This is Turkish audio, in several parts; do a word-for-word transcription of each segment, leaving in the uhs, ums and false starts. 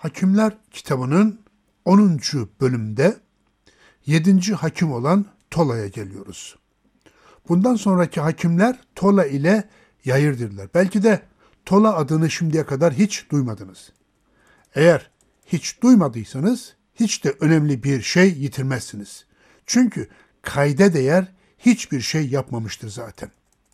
Hakimler kitabının onuncu bölümde yedinci hakim olan Tola'ya geliyoruz. Bundan sonraki hakimler Tola ile Yayir'dirler. Belki de Tola adını şimdiye kadar hiç duymadınız. Eğer hiç duymadıysanız hiç de önemli bir şey yitirmezsiniz. Çünkü kayda değer hiçbir şey yapmamıştır zaten.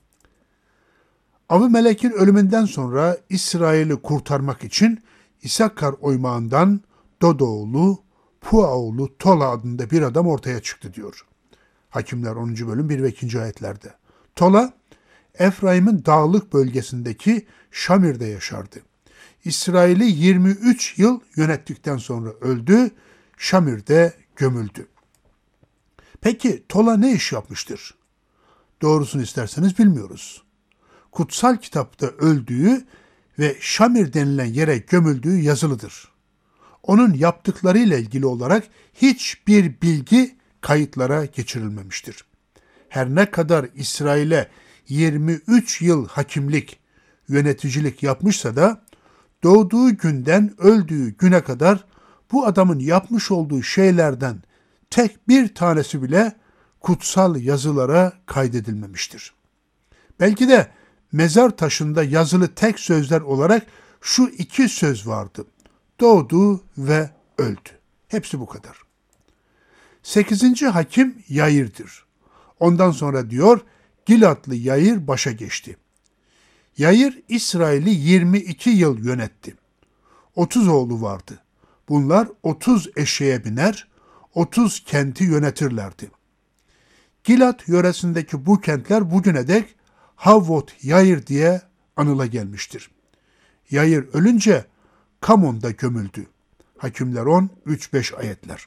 Avimelek'in ölümünden sonra İsrail'i kurtarmak için İsakar oymağından Dodoğlu, Puaoğlu Tola adında bir adam ortaya çıktı diyor. Hakimler onuncu bölüm bir ve ikinci ayetlerde. Tola, Efraim'in dağlık bölgesindeki Şamir'de yaşardı. İsrail'i yirmi üç yıl yönettikten sonra öldü, Şamir'de gömüldü. Peki Tola ne iş yapmıştır? Doğrusunu isterseniz bilmiyoruz. Kutsal kitapta öldüğü ve Şamir denilen yere gömüldüğü yazılıdır. Onun yaptıklarıyla ilgili olarak hiçbir bilgi kayıtlara geçirilmemiştir. Her ne kadar İsrail'e yirmi üç yıl hakimlik, yöneticilik yapmışsa da doğduğu günden öldüğü güne kadar bu adamın yapmış olduğu şeylerden tek bir tanesi bile kutsal yazılara kaydedilmemiştir. Belki de mezar taşında yazılı tek sözler olarak şu iki söz vardı. Doğdu ve öldü. Hepsi bu kadar. Sekizinci hakim Yayir'dir. Ondan sonra diyor, Gilatlı Yayir başa geçti. Yayir İsrail'i yirmi iki yıl yönetti. otuz oğlu vardı. Bunlar otuz eşeğe biner, otuz kenti yönetirlerdi. Gilat yöresindeki bu kentler bugüne dek Havvot Yayir diye anıla gelmiştir. Yayir ölünce Kamon'da gömüldü. Hakimler on, üç beş ayetler.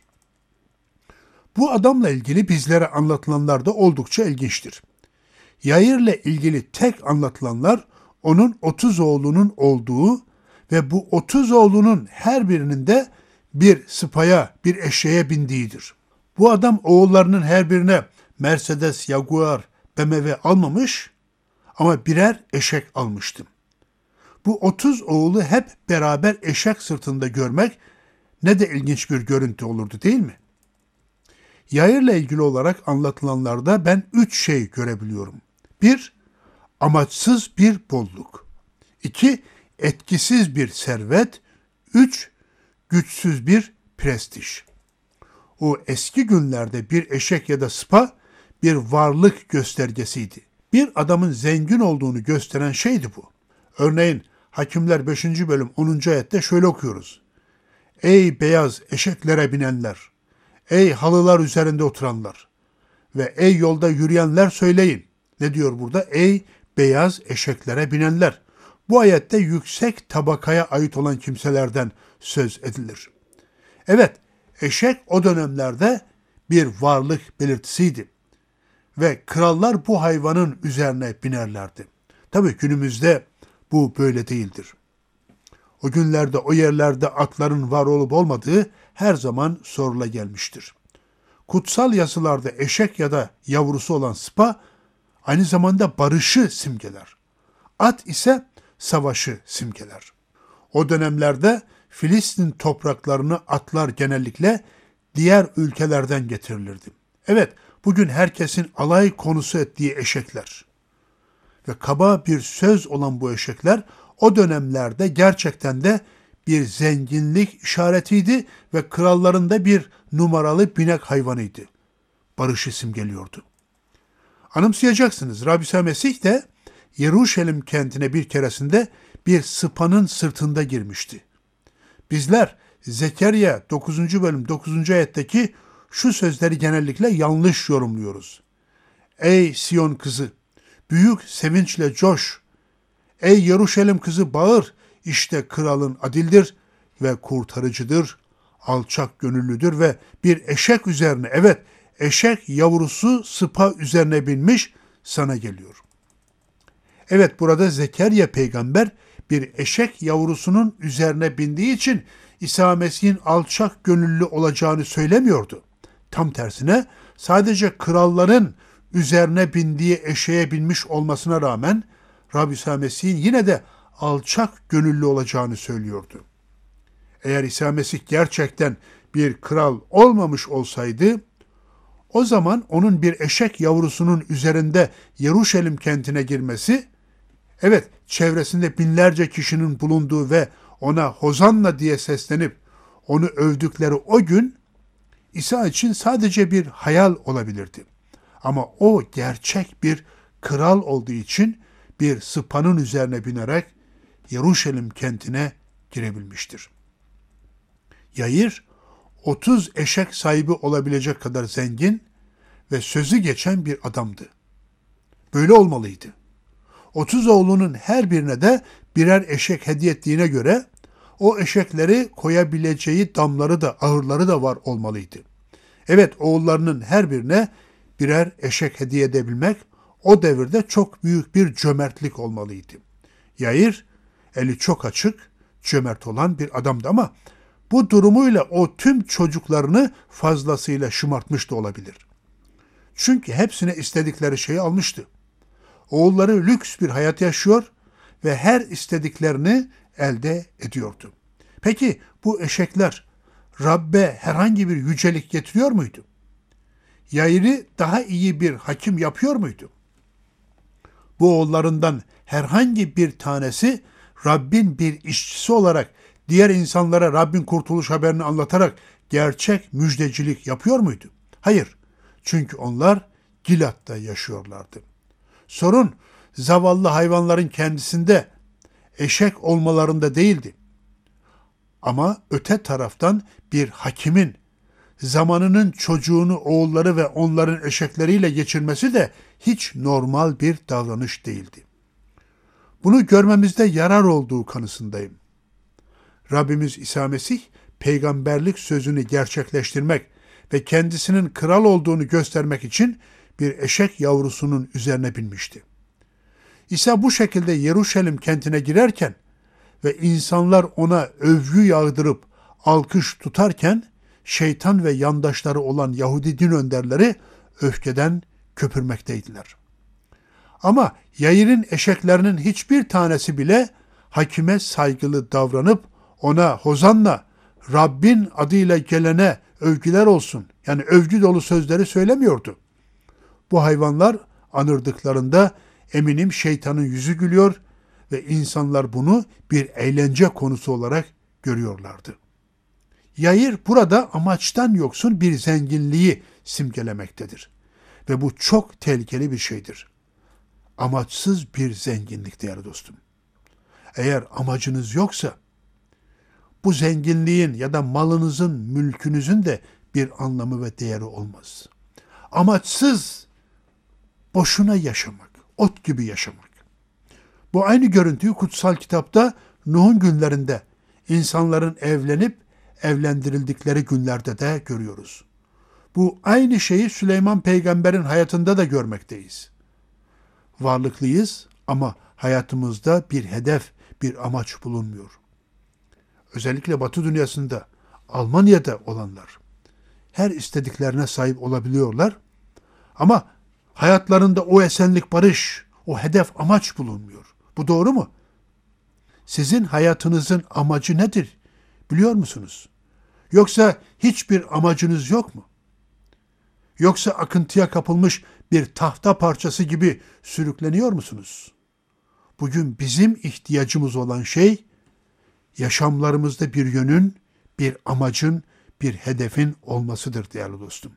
Bu adamla ilgili bizlere anlatılanlar da oldukça ilginçtir. Yayir'le ilgili tek anlatılanlar onun otuz oğlunun olduğu ve bu otuz oğlunun her birinin de bir sıpaya, bir eşeğe bindiğidir. Bu adam oğullarının her birine Mercedes, Jaguar, B M W almamış ama birer eşek almıştı. Bu otuz oğlu hep beraber eşek sırtında görmek ne de ilginç bir görüntü olurdu değil mi? Yayır'la ilgili olarak anlatılanlarda ben üç şey görebiliyorum. Bir, amaçsız bir bolluk. İki, etkisiz bir servet. Üç, güçsüz bir prestij. O eski günlerde bir eşek ya da sıpa bir varlık göstergesiydi. Bir adamın zengin olduğunu gösteren şeydi bu. Örneğin Hakimler beşinci bölüm onuncu ayette şöyle okuyoruz. Ey beyaz eşeklere binenler, ey halılar üzerinde oturanlar ve ey yolda yürüyenler söyleyin. Ne diyor burada? Ey beyaz eşeklere binenler. Bu ayette yüksek tabakaya ait olan kimselerden söz edilir. Evet, eşek o dönemlerde bir varlık belirtisiydi ve krallar bu hayvanın üzerine binerlerdi. Tabii günümüzde bu böyle değildir. O günlerde o yerlerde atların var olup olmadığı her zaman sorula gelmiştir. Kutsal yazılarda eşek ya da yavrusu olan sıpa aynı zamanda barışı simgeler. At ise savaşı simgeler. O dönemlerde Filistin topraklarını atlar genellikle diğer ülkelerden getirilirdi. Evet, bugün herkesin alay konusu ettiği eşekler ve kaba bir söz olan bu eşekler o dönemlerde gerçekten de bir zenginlik işaretiydi ve kralların da bir numaralı binek hayvanıydı. Barışı simgeliyordu. Anımsayacaksınız, Rabbi İsa Mesih de Yeruşalim kentine bir keresinde bir sıpanın sırtında girmişti. Bizler Zekeriya dokuzuncu bölüm dokuzuncu ayetteki şu sözleri genellikle yanlış yorumluyoruz. Ey Siyon kızı, büyük sevinçle coş. Ey Yeruşalim kızı bağır, işte kralın adildir ve kurtarıcıdır, alçak gönüllüdür ve bir eşek üzerine, evet eşek yavrusu sıpa üzerine binmiş sana geliyor. Evet, burada Zekeriya peygamber bir eşek yavrusunun üzerine bindiği için İsa Mesih'in alçak gönüllü olacağını söylemiyordu. Tam tersine sadece kralların üzerine bindiği eşeğe binmiş olmasına rağmen Rabbi İsa Mesih'in yine de alçak gönüllü olacağını söylüyordu. Eğer İsa Mesih gerçekten bir kral olmamış olsaydı, o zaman onun bir eşek yavrusunun üzerinde Yeruşalim kentine girmesi, evet çevresinde binlerce kişinin bulunduğu ve ona Hozanna diye seslenip onu övdükleri o gün İsa için sadece bir hayal olabilirdi. Ama o gerçek bir kral olduğu için bir sıpanın üzerine binerek Yeruşalim kentine girebilmiştir. Yair, otuz eşek sahibi olabilecek kadar zengin ve sözü geçen bir adamdı. Böyle olmalıydı. otuz oğlunun her birine de birer eşek hediye ettiğine göre o eşekleri koyabileceği damları da ahırları da var olmalıydı. Evet, oğullarının her birine birer eşek hediye edebilmek o devirde çok büyük bir cömertlik olmalıydı. Yair, eli çok açık, cömert olan bir adamdı ama bu durumuyla o tüm çocuklarını fazlasıyla şımartmış da olabilir. Çünkü hepsine istedikleri şeyi almıştı. Oğulları lüks bir hayat yaşıyor ve her istediklerini elde ediyordu. Peki bu eşekler Rabbe herhangi bir yücelik getiriyor muydu? Yair'i daha iyi bir hakim yapıyor muydu? Bu oğullarından herhangi bir tanesi Rabbin bir işçisi olarak diğer insanlara Rabbin kurtuluş haberini anlatarak gerçek müjdecilik yapıyor muydu? Hayır. Çünkü onlar Gilat'ta yaşıyorlardı. Sorun zavallı hayvanların kendisinde, eşek olmalarında değildi. Ama öte taraftan bir hakimin zamanının çocuğunu, oğulları ve onların eşekleriyle geçirmesi de hiç normal bir davranış değildi. Bunu görmemizde yarar olduğu kanısındayım. Rabbimiz İsa Mesih, peygamberlik sözünü gerçekleştirmek ve kendisinin kral olduğunu göstermek için bir eşek yavrusunun üzerine binmişti. İsa bu şekilde Yeruşalim kentine girerken ve insanlar ona övgü yağdırıp alkış tutarken, şeytan ve yandaşları olan Yahudi din önderleri öfkeden köpürmekteydiler. Ama Yair'in eşeklerinin hiçbir tanesi bile hakime saygılı davranıp ona Hozanna, Rabbin adıyla gelene övgüler olsun, yani övgü dolu sözleri söylemiyordu. Bu hayvanlar anırdıklarında eminim şeytanın yüzü gülüyor ve insanlar bunu bir eğlence konusu olarak görüyorlardı. Yair burada amaçtan yoksun bir zenginliği simgelemektedir. Ve bu çok tehlikeli bir şeydir. Amaçsız bir zenginlik değerli dostum. Eğer amacınız yoksa bu zenginliğin ya da malınızın, mülkünüzün de bir anlamı ve değeri olmaz. Amaçsız, boşuna yaşamak, ot gibi yaşamak. Bu aynı görüntüyü kutsal kitapta Nuh'un günlerinde insanların evlenip evlendirildikleri günlerde de görüyoruz. Bu aynı şeyi Süleyman peygamberin hayatında da görmekteyiz. Varlıklıyız ama hayatımızda bir hedef, bir amaç bulunmuyor. Özellikle Batı dünyasında, Almanya'da olanlar her istediklerine sahip olabiliyorlar ama hayatlarında o esenlik, barış, o hedef, amaç bulunmuyor. Bu doğru mu? Sizin hayatınızın amacı nedir? Biliyor musunuz? Yoksa hiçbir amacınız yok mu? Yoksa akıntıya kapılmış bir tahta parçası gibi sürükleniyor musunuz? Bugün bizim ihtiyacımız olan şey, yaşamlarımızda bir yönün, bir amacın, bir hedefin olmasıdır değerli dostum.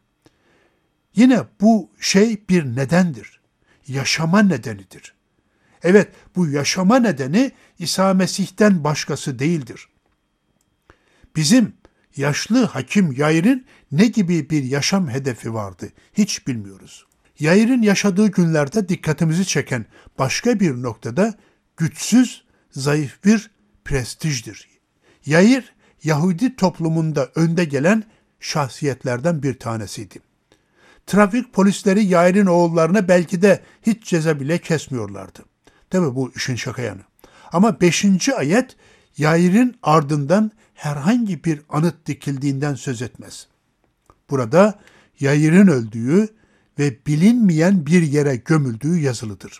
Yine bu şey bir nedendir. Yaşama nedenidir. Evet, bu yaşama nedeni İsa Mesih'ten başkası değildir. Bizim yaşlı hakim Yair'in ne gibi bir yaşam hedefi vardı hiç bilmiyoruz. Yair'in yaşadığı günlerde dikkatimizi çeken başka bir noktada güçsüz, zayıf bir prestijdir. Yair, Yahudi toplumunda önde gelen şahsiyetlerden bir tanesiydi. Trafik polisleri Yair'in oğullarına belki de hiç ceza bile kesmiyorlardı. Tabi bu işin şaka yanı. Ama beşinci ayet Yair'in ardından herhangi bir anıt dikildiğinden söz etmez. Burada Yair'in öldüğü ve bilinmeyen bir yere gömüldüğü yazılıdır.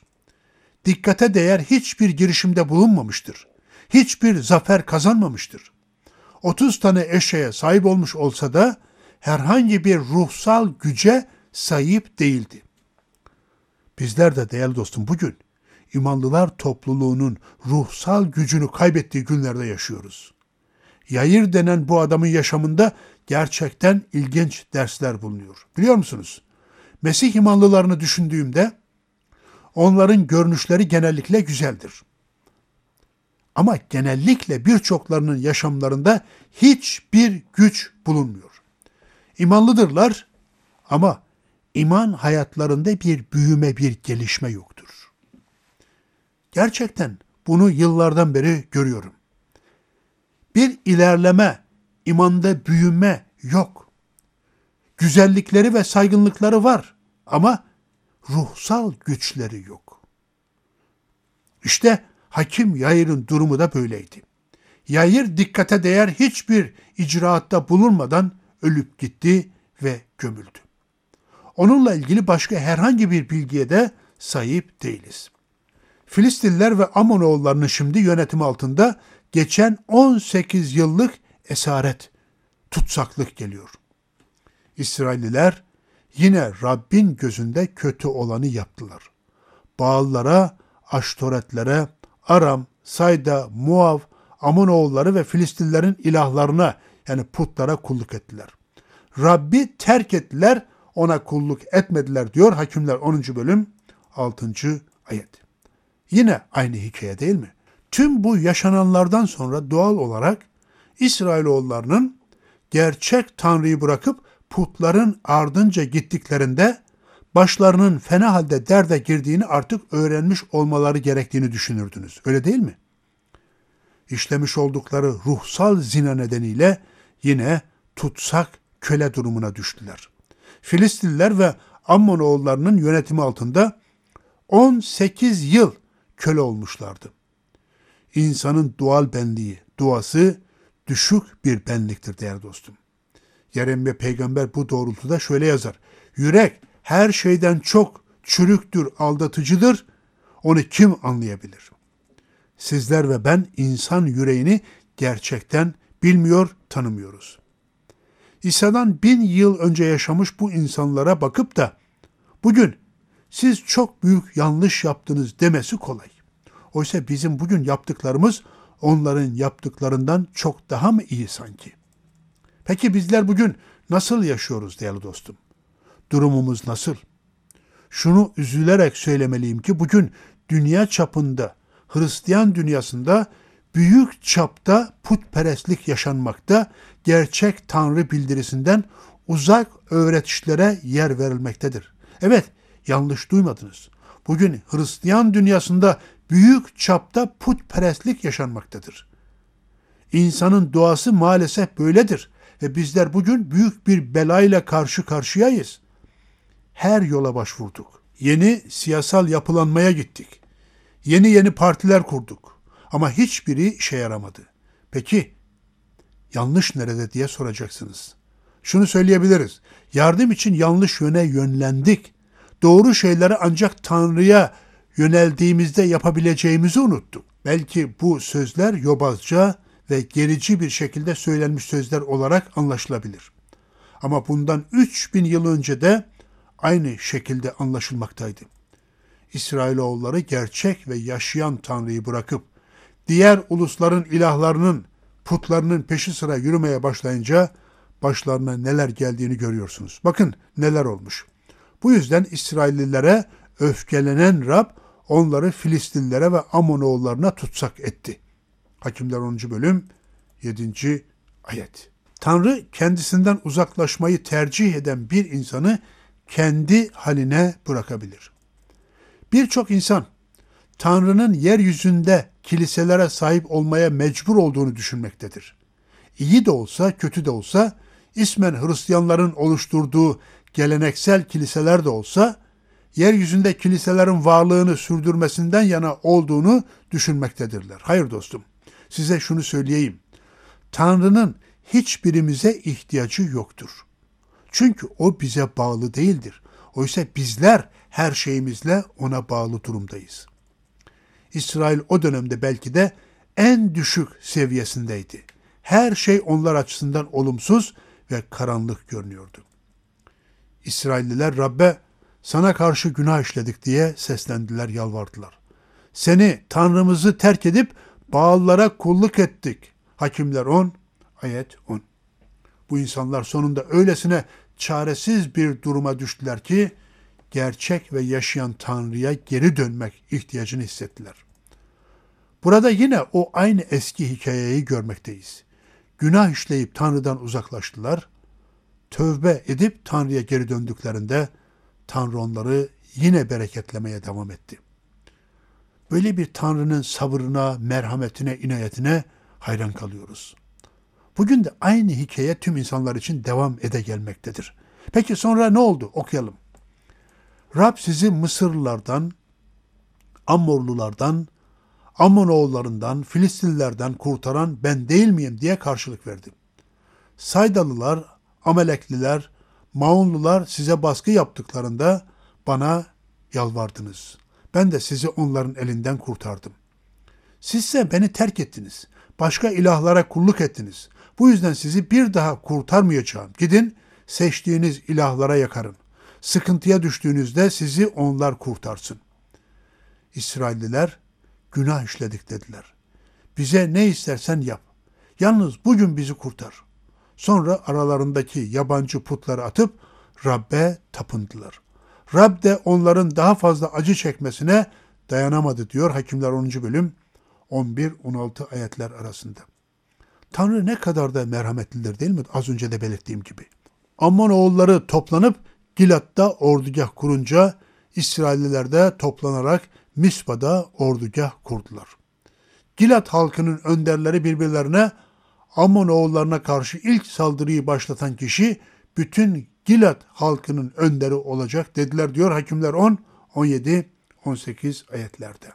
Dikkate değer hiçbir girişimde bulunmamıştır. Hiçbir zafer kazanmamıştır. otuz tane eşeğe sahip olmuş olsa da herhangi bir ruhsal güce sahip değildi. Bizler de değerli dostum bugün imanlılar topluluğunun ruhsal gücünü kaybettiği günlerde yaşıyoruz. Yayır denen bu adamın yaşamında gerçekten ilginç dersler bulunuyor. Biliyor musunuz? Mesih imanlılarını düşündüğümde onların görünüşleri genellikle güzeldir. Ama genellikle birçoklarının yaşamlarında hiçbir güç bulunmuyor. İmanlıdırlar ama iman hayatlarında bir büyüme, bir gelişme yoktur. Gerçekten bunu yıllardan beri görüyorum. Bir ilerleme, imanda büyüme yok. Güzellikleri ve saygınlıkları var ama ruhsal güçleri yok. İşte Hakim Yayır'ın durumu da böyleydi. Yayır dikkate değer hiçbir icraatta bulunmadan ölüp gitti ve gömüldü. Onunla ilgili başka herhangi bir bilgiye de sahip değiliz. Filistinliler ve Amonoğullarının şimdi yönetimi altında geçen on sekiz yıllık esaret, tutsaklık geliyor. İsrailliler yine Rabbin gözünde kötü olanı yaptılar. Baallara, Aştoretlere, Aram, Sayda, Muav, Amonoğulları ve Filistinlilerin ilahlarına yani putlara kulluk ettiler. Rabbi terk ettiler, ona kulluk etmediler diyor Hakimler onuncu bölüm altıncı ayet. Yine aynı hikaye değil mi? Tüm bu yaşananlardan sonra doğal olarak İsrailoğullarının gerçek Tanrı'yı bırakıp putların ardınca gittiklerinde başlarının fena halde derde girdiğini artık öğrenmiş olmaları gerektiğini düşünürdünüz. Öyle değil mi? İşlemiş oldukları ruhsal zina nedeniyle yine tutsak köle durumuna düştüler. Filistinliler ve Ammonoğullarının yönetimi altında on sekiz yıl köle olmuşlardı. İnsanın doğal benliği, doğası düşük bir benliktir değerli dostum. Yeremye peygamber bu doğrultuda şöyle yazar. Yürek her şeyden çok çürüktür, aldatıcıdır. Onu kim anlayabilir? Sizler ve ben insan yüreğini gerçekten bilmiyor, tanımıyoruz. İsa'dan bin yıl önce yaşamış bu insanlara bakıp da bugün siz çok büyük yanlış yaptınız demesi kolay. Oysa bizim bugün yaptıklarımız onların yaptıklarından çok daha mı iyi sanki? Peki bizler bugün nasıl yaşıyoruz değerli dostum? Durumumuz nasıl? Şunu üzülerek söylemeliyim ki bugün dünya çapında, Hristiyan dünyasında büyük çapta putperestlik yaşanmakta, gerçek Tanrı bildirisinden uzak öğretişlere yer verilmektedir. Evet, yanlış duymadınız. Bugün Hristiyan dünyasında büyük çapta putperestlik yaşanmaktadır. İnsanın doğası maalesef böyledir ve bizler bugün büyük bir belayla karşı karşıyayız. Her yola başvurduk. Yeni siyasal yapılanmaya gittik. Yeni yeni partiler kurduk. Ama hiçbiri işe yaramadı. Peki yanlış nerede diye soracaksınız. Şunu söyleyebiliriz. Yardım için yanlış yöne yönlendik. Doğru şeyleri ancak Tanrı'ya yöneldiğimizde yapabileceğimizi unuttuk. Belki bu sözler yobazca ve gerici bir şekilde söylenmiş sözler olarak anlaşılabilir. Ama bundan üç bin yıl önce de aynı şekilde anlaşılmaktaydı. İsrailoğulları gerçek ve yaşayan Tanrı'yı bırakıp diğer ulusların ilahlarının, putlarının peşi sıra yürümeye başlayınca başlarına neler geldiğini görüyorsunuz. Bakın neler olmuş. Bu yüzden İsraillilere öfkelenen Rab onları Filistinlilere ve Amonoğullarına tutsak etti. Hakimler onuncu bölüm yedinci ayet. Tanrı kendisinden uzaklaşmayı tercih eden bir insanı kendi haline bırakabilir. Birçok insan Tanrı'nın yeryüzünde kiliselere sahip olmaya mecbur olduğunu düşünmektedir. İyi de olsa, kötü de olsa, ismen Hristiyanların oluşturduğu geleneksel kiliseler de olsa, yeryüzünde kiliselerin varlığını sürdürmesinden yana olduğunu düşünmektedirler. Hayır dostum, size şunu söyleyeyim. Tanrı'nın hiçbirimize ihtiyacı yoktur. Çünkü o bize bağlı değildir. Oysa bizler her şeyimizle ona bağlı durumdayız. İsrail o dönemde belki de en düşük seviyesindeydi. Her şey onlar açısından olumsuz ve karanlık görünüyordu. İsrailliler Rabbe sana karşı günah işledik diye seslendiler, yalvardılar. Seni, Tanrımızı terk edip Baallara kulluk ettik. Hakimler on, ayet on. Bu insanlar sonunda öylesine çaresiz bir duruma düştüler ki gerçek ve yaşayan Tanrı'ya geri dönmek ihtiyacını hissettiler. Burada yine o aynı eski hikayeyi görmekteyiz. Günah işleyip Tanrı'dan uzaklaştılar. Tövbe edip Tanrı'ya geri döndüklerinde Tanrı onları yine bereketlemeye devam etti. Böyle bir Tanrı'nın sabrına, merhametine, inayetine hayran kalıyoruz. Bugün de aynı hikaye tüm insanlar için devam ede gelmektedir. Peki sonra ne oldu? Okuyalım. Rab sizi Mısırlılardan, Ammorlulardan, Ammonoğullarından, Filistinlilerden kurtaran ben değil miyim diye karşılık verdi. Saydalılar, Amelekliler, Maonlular size baskı yaptıklarında bana yalvardınız. Ben de sizi onların elinden kurtardım. Sizse beni terk ettiniz. Başka ilahlara kulluk ettiniz. Bu yüzden sizi bir daha kurtarmayacağım. Gidin seçtiğiniz ilahlara yakarın. Sıkıntıya düştüğünüzde sizi onlar kurtarsın. İsrailliler günah işledik dediler. Bize ne istersen yap. Yalnız bugün bizi kurtar. Sonra aralarındaki yabancı putları atıp Rab'be tapındılar. Rab de onların daha fazla acı çekmesine dayanamadı diyor Hakimler onuncu bölüm on bir on altı ayetler arasında. Tanrı ne kadar da merhametlidir değil mi? Az önce de belirttiğim gibi. Ammon oğulları toplanıp Gilat'ta ordugah kurunca İsrailliler de toplanarak Mispa'da ordugah kurdular. Gilat halkının önderleri birbirlerine Ammon oğullarına karşı ilk saldırıyı başlatan kişi bütün Gilat halkının önderi olacak dediler diyor Hakimler on, on yedi, on sekiz ayetlerde.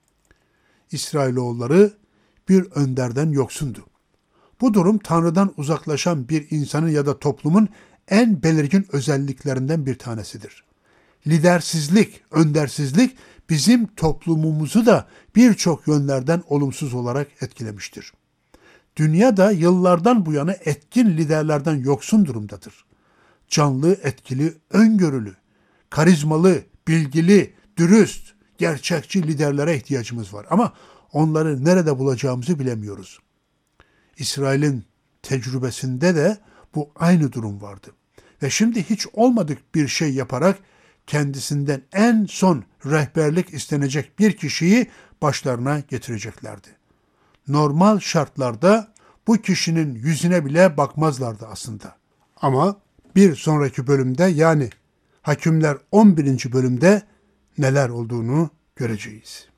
İsrailoğulları bir önderden yoksundu. Bu durum Tanrı'dan uzaklaşan bir insanın ya da toplumun en belirgin özelliklerinden bir tanesidir. Lidersizlik, öndersizlik bizim toplumumuzu da birçok yönlerden olumsuz olarak etkilemiştir. Dünya da yıllardan bu yana etkin liderlerden yoksun durumdadır. Canlı, etkili, öngörülü, karizmalı, bilgili, dürüst, gerçekçi liderlere ihtiyacımız var. Ama onları nerede bulacağımızı bilemiyoruz. İsrail'in tecrübesinde de bu aynı durum vardı. Ve şimdi hiç olmadık bir şey yaparak kendisinden en son rehberlik istenecek bir kişiyi başlarına getireceklerdi. Normal şartlarda bu kişinin yüzüne bile bakmazlardı aslında. Ama bir sonraki bölümde yani Hakimler on birinci bölümde neler olduğunu göreceğiz.